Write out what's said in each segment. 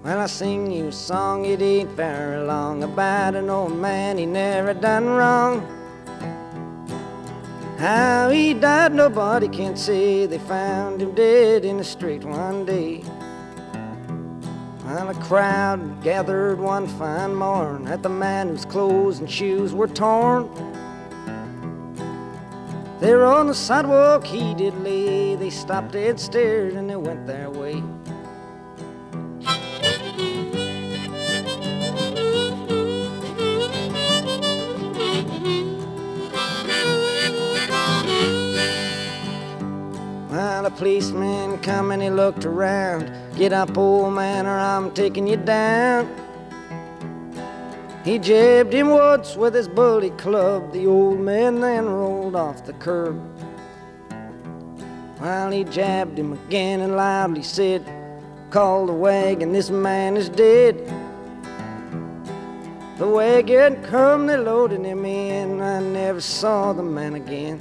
Well, I sing you a song, it ain't very long, about an old man, he never done wrong. How he died nobody can say, they found him dead in the street one day. Well, a crowd gathered one fine morn at the man whose clothes and shoes were torn. There on the sidewalk he did lay, they stopped dead stared and they went their way. Well, a policeman come and he looked around. Get up, old man, or I'm taking you down. He jabbed him once with his bully club. The old man then rolled off the curb. Well, he jabbed him again and loudly said, call the wagon, this man is dead. The wagon come, they loaded him in. I never saw the man again.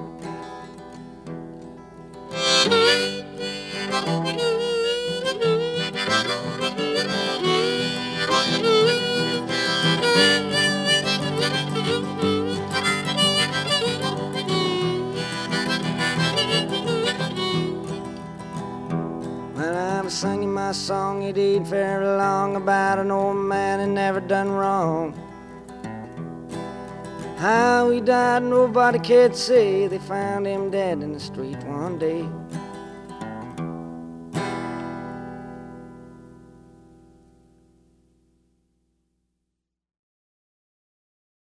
Well, I'm singing my song, it ain't very long, about an old man that never done wrong. How he died nobody can say, they found him dead in the street one day.